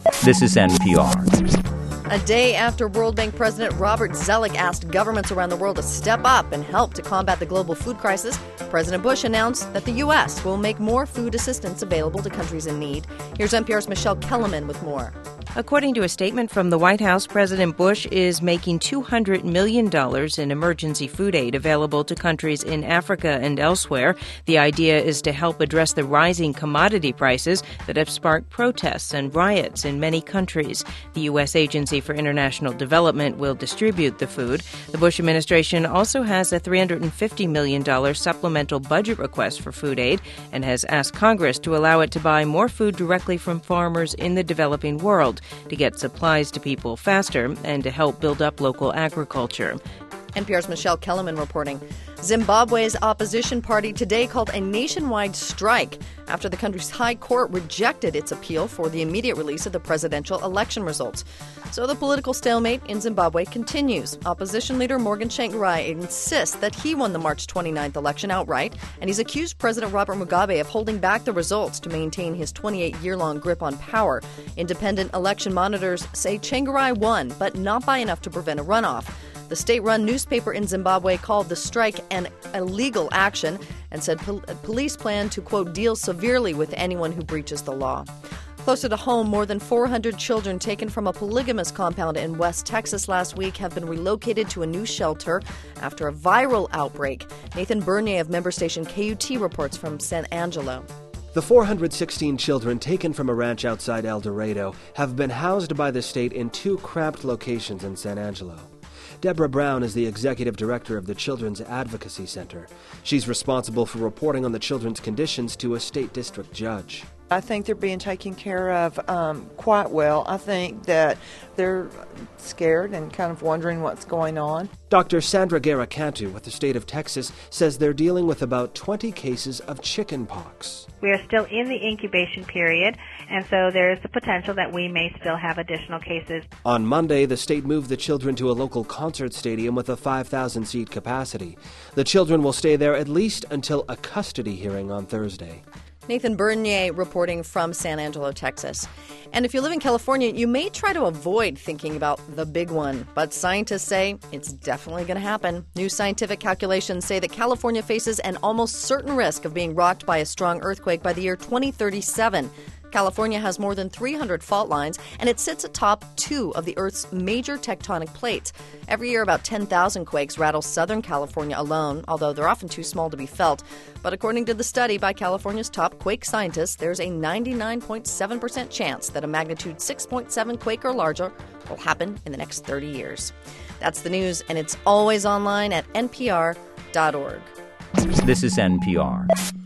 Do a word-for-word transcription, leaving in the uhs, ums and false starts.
This is N P R. A day after World Bank President Robert Zoellick asked governments around the world to step up and help to combat the global food crisis, President Bush announced that the U S will make more food assistance available to countries in need. Here's N P R's Michelle Kellerman with more. According to a statement from the White House, President Bush is making two hundred million dollars in emergency food aid available to countries in Africa and elsewhere. The idea is to help address the rising commodity prices that have sparked protests and riots in many countries. The U S Agency for International Development will distribute the food. The Bush administration also has a three hundred fifty million dollars supplemental budget request for food aid and has asked Congress to allow it to buy more food directly from farmers in the developing world, to get supplies to people faster and to help build up local agriculture. N P R's Michelle Kellerman reporting. Zimbabwe's opposition party today called a nationwide strike after the country's high court rejected its appeal for the immediate release of the presidential election results. So the political stalemate in Zimbabwe continues. Opposition leader Morgan Tsvangirai insists that he won the March twenty-ninth election outright, and he's accused President Robert Mugabe of holding back the results to maintain his twenty-eight-year-long grip on power. Independent election monitors say Tsvangirai won, but not by enough to prevent a runoff. The state-run newspaper in Zimbabwe called the strike an illegal action and said pol- police plan to, quote, deal severely with anyone who breaches the law. Closer to home, more than four hundred children taken from a polygamous compound in West Texas last week have been relocated to a new shelter after a viral outbreak. Nathan Bernier of member station K U T reports from San Angelo. The four hundred sixteen children taken from a ranch outside El Dorado have been housed by the state in two cramped locations in San Angelo. Deborah Brown is the executive director of the Children's Advocacy Center. She's responsible for reporting on the children's conditions to a state district judge. I think they're being taken care of um, quite well. I think that they're scared and kind of wondering what's going on. Doctor Sandra Guerra-Cantu with the state of Texas says they're dealing with about twenty cases of chicken pox. We are still in the incubation period, and so there is the potential that we may still have additional cases. On Monday, the state moved the children to a local concert stadium with a five thousand seat capacity. The children will stay there at least until a custody hearing on Thursday. Nathan Bernier reporting from San Angelo, Texas. And if you live in California, you may try to avoid thinking about the big one, but scientists say it's definitely going to happen. New scientific calculations say that California faces an almost certain risk of being rocked by a strong earthquake by the year twenty thirty-seven. California has more than three hundred fault lines, and it sits atop two of the Earth's major tectonic plates. Every year, about ten thousand quakes rattle Southern California alone, although they're often too small to be felt. But according to the study by California's top quake scientists, there's a ninety-nine point seven percent chance that a magnitude six point seven quake or larger will happen in the next thirty years. That's the news, and it's always online at N P R dot org. This is N P R.